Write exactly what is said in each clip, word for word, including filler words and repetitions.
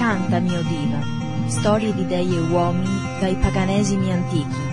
Canta, mio diva, storie di dei e uomini dai paganesimi antichi.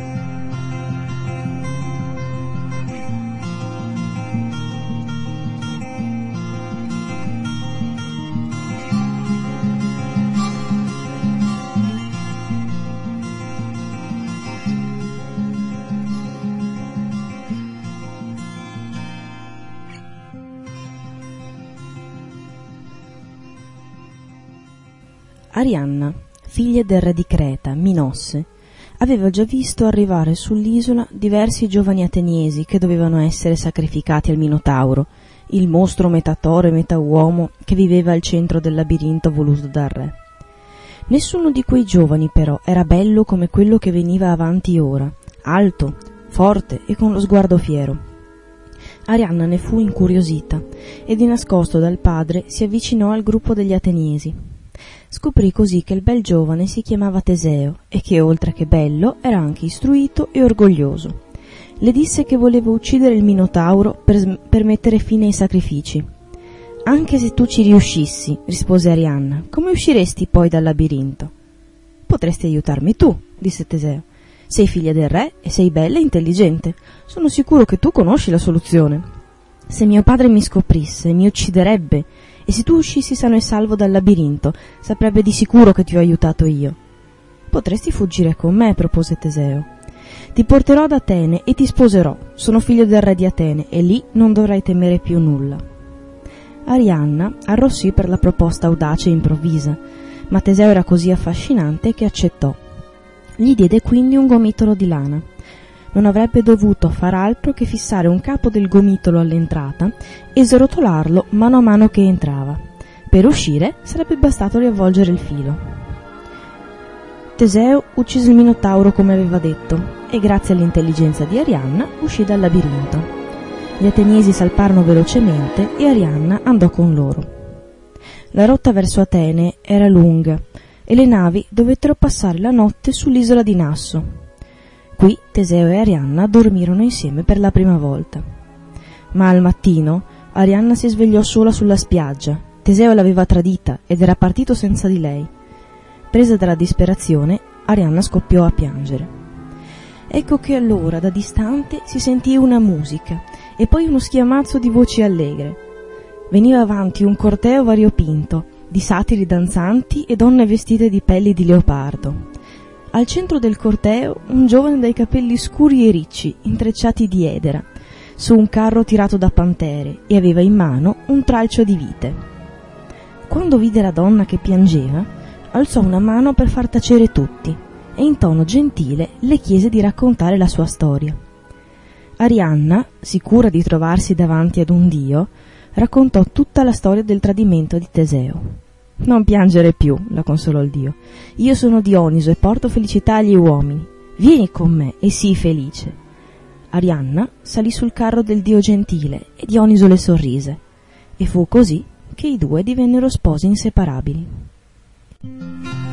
Arianna, figlia del re di Creta, Minosse, aveva già visto arrivare sull'isola diversi giovani ateniesi che dovevano essere sacrificati al Minotauro, il mostro metà toro e metà uomo che viveva al centro del labirinto voluto dal re. Nessuno di quei giovani però era bello come quello che veniva avanti ora, alto, forte e con lo sguardo fiero. Arianna ne fu incuriosita e di nascosto dal padre si avvicinò al gruppo degli ateniesi. Scoprì così che il bel giovane si chiamava Teseo e che, oltre che bello, era anche istruito e orgoglioso. Le disse che voleva uccidere il Minotauro per, per mettere fine ai sacrifici. «Anche se tu ci riuscissi», rispose Arianna, «come usciresti poi dal labirinto?» «Potresti aiutarmi tu», disse Teseo. «Sei figlia del re e sei bella e intelligente. Sono sicuro che tu conosci la soluzione. Se mio padre mi scoprisse, mi ucciderebbe, e se tu uscissi sano e salvo dal labirinto, saprebbe di sicuro che ti ho aiutato io». «Potresti fuggire con me», propose Teseo. «Ti porterò ad Atene e ti sposerò. Sono figlio del re di Atene e lì non dovrai temere più nulla». Arianna arrossì per la proposta audace e improvvisa, ma Teseo era così affascinante che accettò. Gli diede quindi un gomitolo di lana. Non avrebbe dovuto far altro che fissare un capo del gomitolo all'entrata e srotolarlo mano a mano che entrava. Per uscire sarebbe bastato riavvolgere il filo. Teseo uccise il Minotauro come aveva detto e, grazie all'intelligenza di Arianna, uscì dal labirinto. Gli ateniesi salparono velocemente e Arianna andò con loro. La rotta verso Atene era lunga e le navi dovettero passare la notte sull'isola di Nasso. Qui Teseo e Arianna dormirono insieme per la prima volta. Ma al mattino Arianna si svegliò sola sulla spiaggia. Teseo l'aveva tradita ed era partito senza di lei. Presa dalla disperazione, Arianna scoppiò a piangere. Ecco che allora da distante si sentì una musica e poi uno schiamazzo di voci allegre. Veniva avanti un corteo variopinto di satiri danzanti e donne vestite di pelli di leopardo. Al centro del corteo un giovane dai capelli scuri e ricci, intrecciati di edera, su un carro tirato da pantere, e aveva in mano un tralcio di vite. Quando vide la donna che piangeva, alzò una mano per far tacere tutti e in tono gentile le chiese di raccontare la sua storia. Arianna, sicura di trovarsi davanti ad un dio, raccontò tutta la storia del tradimento di Teseo. «Non piangere più», la consolò il dio. «Io sono Dioniso e porto felicità agli uomini. Vieni con me e sii felice». Arianna salì sul carro del dio gentile e Dioniso le sorrise. E fu così che i due divennero sposi inseparabili.